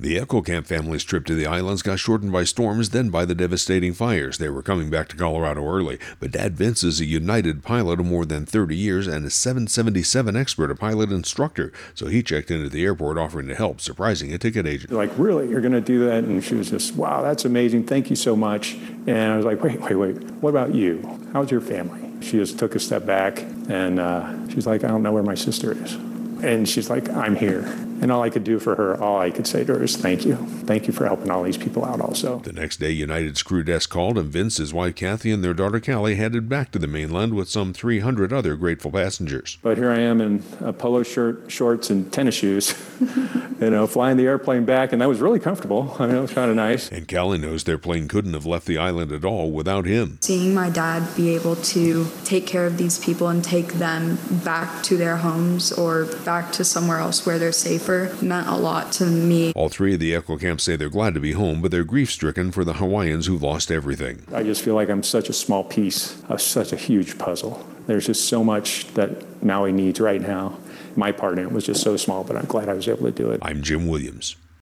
The Echo Camp family's trip to the islands got shortened by storms, then by the devastating fires. They were coming back to Colorado early, but Dad Vince is a United pilot of more than 30 years and a 777 expert, a pilot instructor. So he checked into the airport offering to help, surprising a ticket agent. They're like, really, you're going to do that? And she was just, wow, that's amazing. Thank you so much. And I was like, wait. What about you? How's your family? She just took a step back and she's like, I don't know where my sister is. And she's like, I'm here. And all I could do for her, all I could say to her is thank you. Thank you for helping all these people out also. The next day, United's crew desk called, and Vince, his wife Kathy, and their daughter Callie headed back to the mainland with some 300 other grateful passengers. But here I am in a polo shirt, shorts, and tennis shoes, flying the airplane back, and that was really comfortable. I mean, it was kind of nice. And Callie knows their plane couldn't have left the island at all without him. Seeing my dad be able to take care of these people and take them back to their homes or back to somewhere else where they're safer meant a lot to me. All three of the Echo Camps say they're glad to be home, but they're grief-stricken for the Hawaiians who lost everything. I just feel like I'm such a small piece of such a huge puzzle. There's just so much that Maui needs right now. My part in it was just so small, but I'm glad I was able to do it. I'm Jim Williams.